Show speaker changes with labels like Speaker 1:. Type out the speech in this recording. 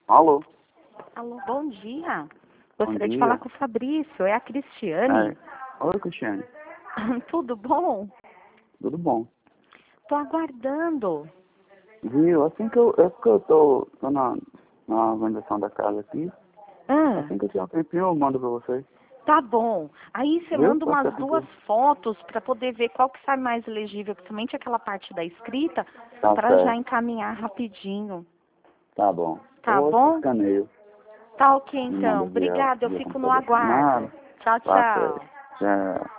Speaker 1: Alô?
Speaker 2: Alô, bom dia.
Speaker 1: Bom
Speaker 2: Gostaria de
Speaker 1: dia.
Speaker 2: falar com o Fabrício. É a Cristiane.
Speaker 1: Oi, Cristiane.
Speaker 2: Tudo bom?
Speaker 1: Tudo bom?
Speaker 2: Tô aguardando.
Speaker 1: Viu? Assim que eu tô na organização da casa aqui,
Speaker 2: Ah,
Speaker 1: assim que eu tiver um tempinho eu mando pra vocês.
Speaker 2: tá bom. Aí você
Speaker 1: Viu?
Speaker 2: manda
Speaker 1: Pode
Speaker 2: umas
Speaker 1: ficar
Speaker 2: duas
Speaker 1: tranquilo.
Speaker 2: fotos para poder ver qual que sai mais legível, principalmente aquela parte da escrita,
Speaker 1: Tá
Speaker 2: para já
Speaker 1: certo.
Speaker 2: encaminhar rapidinho.
Speaker 1: Tá bom.
Speaker 2: Tá
Speaker 1: Eu te
Speaker 2: bom?
Speaker 1: escaneio.
Speaker 2: Tá ok
Speaker 1: Me manda
Speaker 2: então.
Speaker 1: via
Speaker 2: Obrigada, eu fico no
Speaker 1: computador.
Speaker 2: aguardo.
Speaker 1: Nada.
Speaker 2: Tchau,
Speaker 1: Tá
Speaker 2: tchau.
Speaker 1: certo. Tchau.